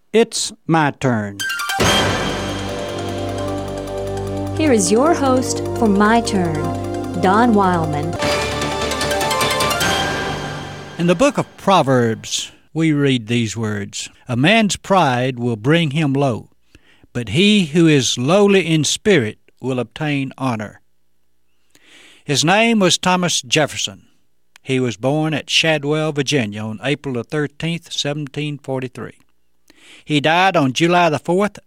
It's my turn. Here is your host for My Turn, Don Wildman. In the book of Proverbs, we read these words, "A man's pride will bring him low, but he who is lowly in spirit will obtain honor." His name was Thomas Jefferson. He was born at Shadwell, Virginia on April the 13th, 1743. He died on July the 4th,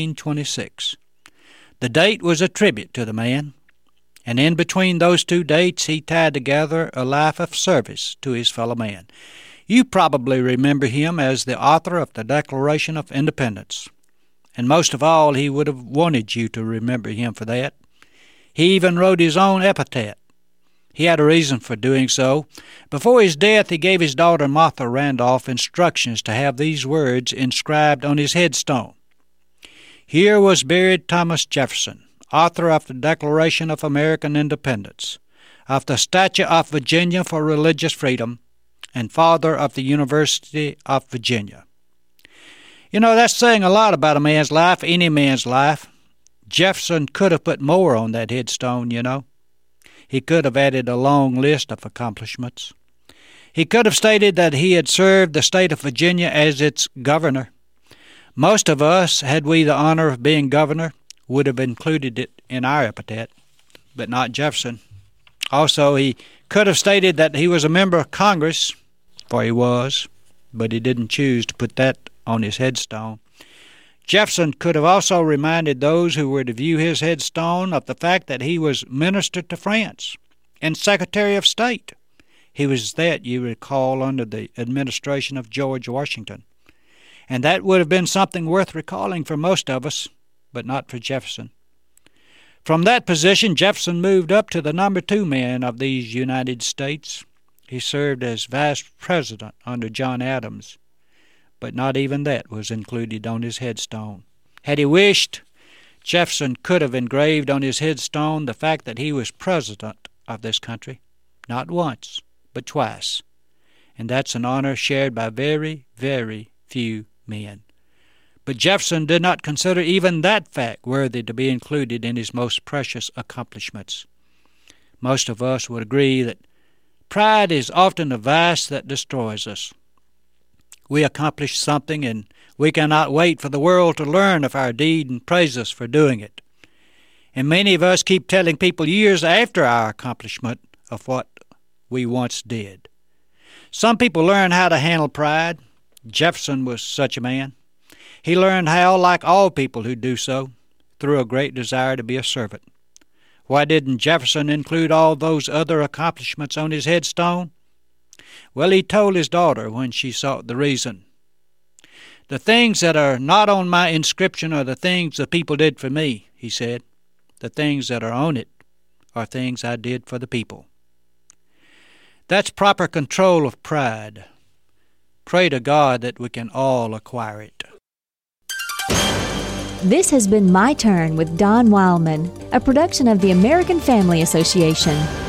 1826. The date was a tribute to the man, and in between those two dates he tied together a life of service to his fellow man. You probably remember him as the author of the Declaration of Independence, and most of all he would have wanted you to remember him for that. He even wrote his own epitaph. He had a reason for doing so. Before his death, he gave his daughter Martha Randolph instructions to have these words inscribed on his headstone. Here was buried Thomas Jefferson, author of the Declaration of American Independence, of the Statute of Virginia for Religious Freedom, and father of the University of Virginia. You know, that's saying a lot about a man's life, any man's life. Jefferson could have put more on that headstone, you know. He could have added a long list of accomplishments. He could have stated that he had served the state of Virginia as its governor. Most of us, had we the honor of being governor, would have included it in our epitaph, but not Jefferson. Also, he could have stated that he was a member of Congress, for he was, but he didn't choose to put that on his headstone. Jefferson could have also reminded those who were to view his headstone of the fact that he was Minister to France and Secretary of State. He was that, you recall, under the administration of George Washington. And that would have been something worth recalling for most of us, but not for Jefferson. From that position, Jefferson moved up to the number 2 man of these United States. He served as Vice President under John Adams, but not even that was included on his headstone. Had he wished, Jefferson could have engraved on his headstone the fact that he was President of this country, not once, but twice. And that's an honor shared by very, very few men. But Jefferson did not consider even that fact worthy to be included in his most precious accomplishments. Most of us would agree that pride is often a vice that destroys us. We accomplish something, and we cannot wait for the world to learn of our deed and praise us for doing it. And many of us keep telling people years after our accomplishment of what we once did. Some people learn how to handle pride. Jefferson was such a man. He learned how, like all people who do so, through a great desire to be a servant. Why didn't Jefferson include all those other accomplishments on his headstone? Well, he told his daughter when she sought the reason. "The things that are not on my inscription are the things the people did for me," he said. "The things that are on it are things I did for the people." That's proper control of pride. Pray to God that we can all acquire it. This has been My Turn with Don Wildman, a production of the American Family Association.